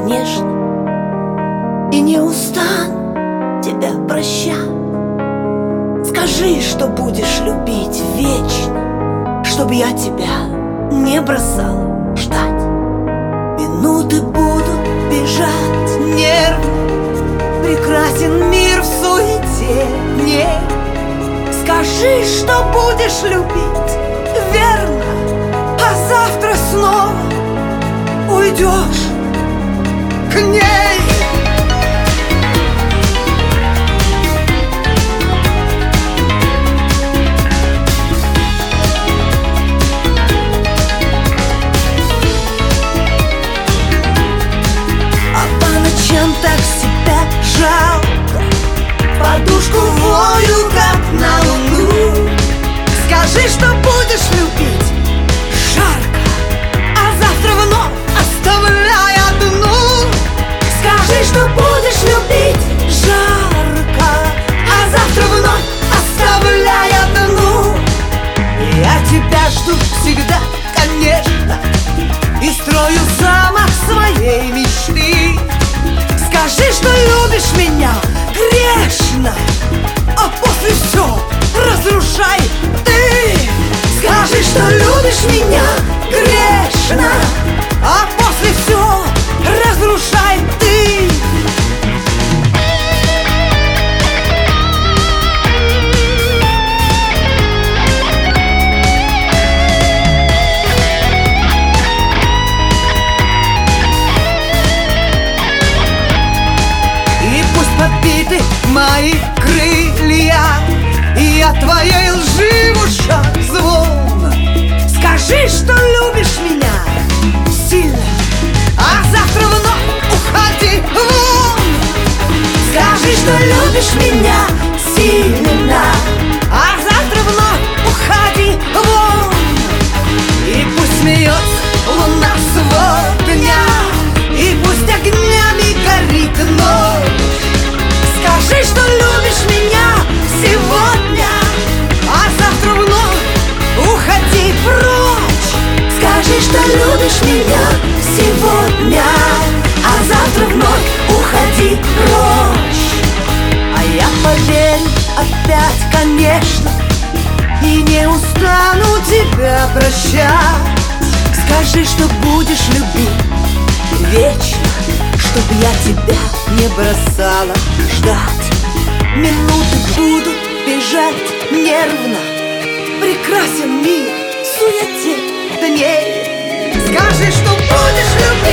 конечно, и не устану тебя прощать. Скажи, что будешь любить вечно, чтоб я тебя не бросала ждать. Минуты будут бежать нервно, прекрасен мир в суете, нет. Скажи, что будешь любить верно, а завтра снова уйдешь к ней. Так себя жалко, подушку вою, как на луну. Скажи, что будешь любить жарко, а завтра вновь оставляй одну. Скажи, что будешь любить жарко, а завтра вновь оставляй одну. Я тебя жду всегда, конечно, и строю замок своей мечты. Скажи, что любишь меня грешно, а после все разрушай ты. Скажи, что любишь меня грешно, а после все разрушай ты. Подбиты мои крылья, и от твоей лжи в ушах звон. Скажи, что любишь меня сильно, а завтра вновь уходи вон. Скажи, что любишь меня сильно, а завтра вновь уходи вон. И пусть смеется луна сегодня, и пусть огнями горит ночь. Скажи, что любишь меня сегодня, а завтра вновь уходи прочь. Скажи, что любишь меня сегодня, а завтра вновь уходи прочь. А я поверю опять, конечно, и не устану тебя прощать. Скажи, что будешь любить вечно, чтоб я тебя не бросала ждать. Минуты будут бежать нервно, прекрасен мир в суете дней. Скажи, что будешь любить